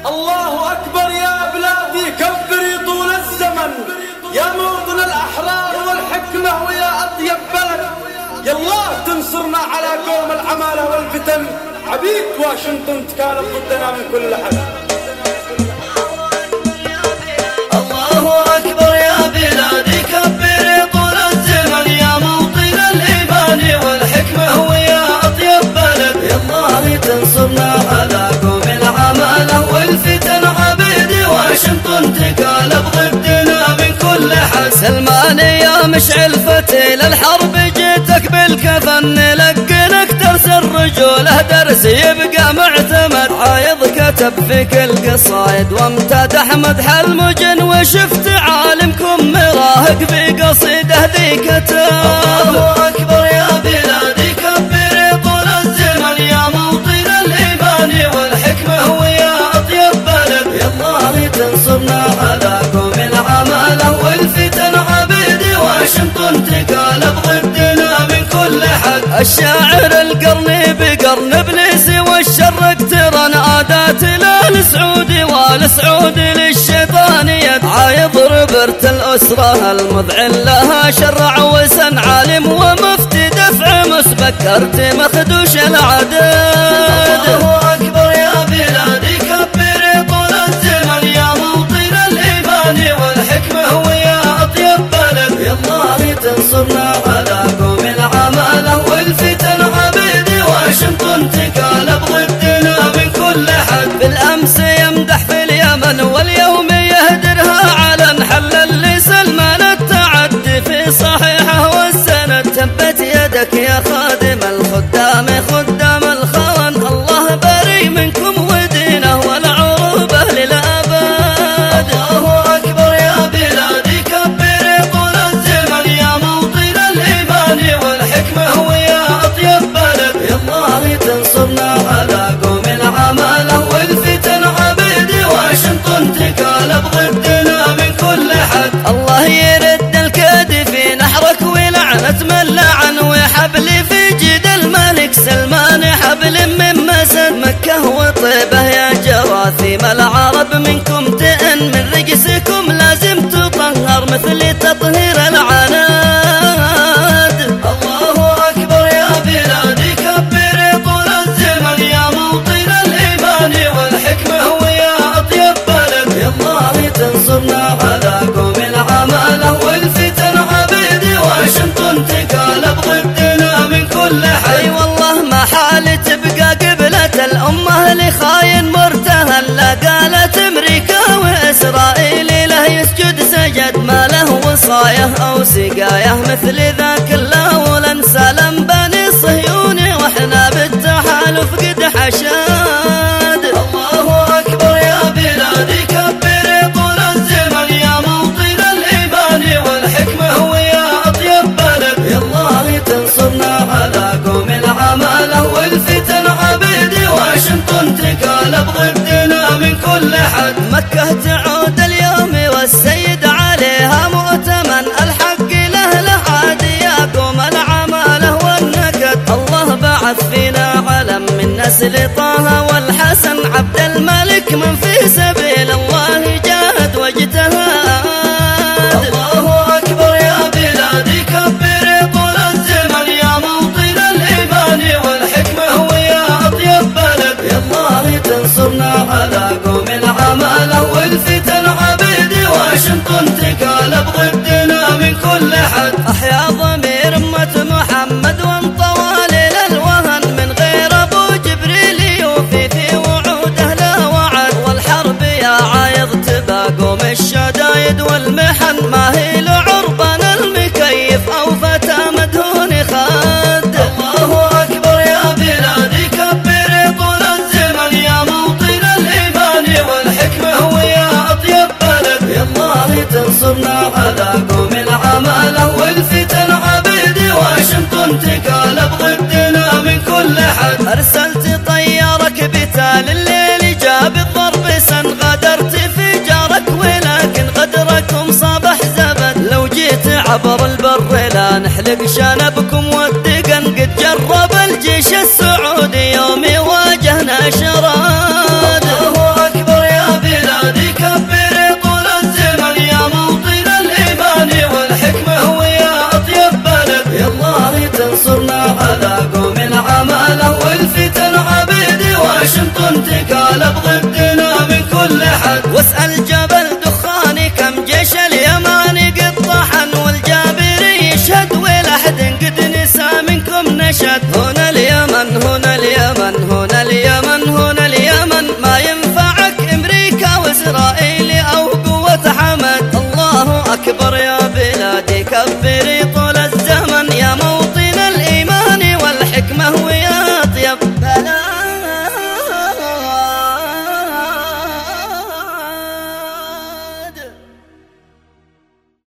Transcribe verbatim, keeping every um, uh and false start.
الله أكبر يا بلادي كبري طول الزمن يا موطن الأحرار والحكمة ويا أطيب بلد. يالله تنصرنا على قوم العمالة والفتن، عبيد واشنطن تكالب ضدنا من كل حد. الله أكبر يا بلادي كبري طول الزمن يا موطن الإيمان والحكمة ويا أطيب بلد. يالله تنصرنا على قوم العمالة والفتن، عبيد واشنطن تكالب ضدنا من كل حد. سلماني يا مشعل فتيل الحرب جيتك بالكفن، نلقنك درس الرجولة درس يبقى معتمد. عايض كتب في كل قصايد وامتدح مدح المجن، وشفت عالمكم مراهق في قصيده ذي كتب. الله أكبر يا بلادي كبري طول الزمن يا موطن الإيمان والحكمة ويا أطيب بلد. يالله تنصرنا على قوم العمالة والفتن، عبيد واشنطن تكالب ضدنا من كل حد. الشاعر القرني بقرن ابليس والشر اقترن، عادات للسعودي والسعودي للشيطان يد. عايض ربرت الأسرة المذعن لها شرع وسن، عالم ومفتي دفع مسبك ارتي مخدوش العدد. الله أكبر يا بلادي كبري طول الزمن يا موطن الإيمان والحكمة ويا أطيب بلد. يالله تنصرنا على قوم العمالة والفتن، عبيد واشنطن تكالب ضدنا من كل حد. بالأمس يمدح في اليمن واليوم يهدرها على حل لسلمان التعدي في صحيحه والسند. تبت يدك يا خادم الخدام خدام الخون، الله بري منكم ودينه والعروبة للأبد. الله أكبر يا بلادي كبري طول الزمن يا موطن الإيمان والحكمة ويا أطيب بلد. يالله تنصرنا على قوم العمالة والفتن، عبيد واشنطن تكالب ضدنا من كل حد. الله يرد الكيد في نحرك ولعنة من لعن، وحبل في جيد الملك سلمان حبل من مسد. مكة وطيبة يا جراثيم العرب منكم تئن، من رجسكم لازم تطهر مثل تطهير العناد. الله أكبر يا بلادي كبري طول الزمن يا موطن الإيمان والحكمة ويا أطيب بلد. يالله تنصرنا على قوم العمالة والفتن، عبيد واشنطن تكالب ضدنا من كل حد. اي والله ما حال تبقى قبلة الأمة لخاين مرتهن، لا قالت أمريكا وإسرائيل له يسجد سجد، ما له وصاية أو سقاية مثل ذاك الله سلم بني صهيون واحنا بالتحالف قد حشاد. الله أكبر يا بلادي كبري طول الزمن يا موطن الإيمان والحكمة ويا أطيب بلد. يالله تنصرنا على قوم العمالة والفتن، عبيد واشنطن تكالب ضدنا من كل حد. مكة تعود اليوم والسيد عليها مؤتمن، الحق له لحاد يا قوم العمالة والنكد. الله بعث فينا علم من نسل طه والحسن، عبد الملك من في سبيل الله جاهد واجتهاد. الله أكبر يا بلادي كبري طول الزمن يا موطن الإيمان والحكمة ويا أطيب بلد. يالله تنصرنا على قوم العمالة والفتن، عبيد واشنطن تكالب ضدنا من كل حد. أحيا ضمير أمة محمد وانطوى للوهن، من غير أبو جبريل يوفي في وعوده له وعد. والحرب يا عايض تبا قوم الشدايد والمحن، ما هي لعربنا المكيف أو فتى مدهون خد. الله أكبر يا بلادي كبري طول الزمن يا موطن الإيمان والحكمة ويا أطيب بلد. يالله تنصرنا على قوم العمالة والفتن، عبيد واشنطن تكالب ضدنا من كل حد. أرسلت طيارك بتال الليل جاب الضرب سن، غدرت في جارك ولكن غدركم صبح زبد. لو جيت عبر البر لا نحلق شنبكم والدقن، قد جرب الجيش السعودي يوم واجهنا شراد. الله أكبر يا نشد. هنا اليمن هنا اليمن هنا اليمن هنا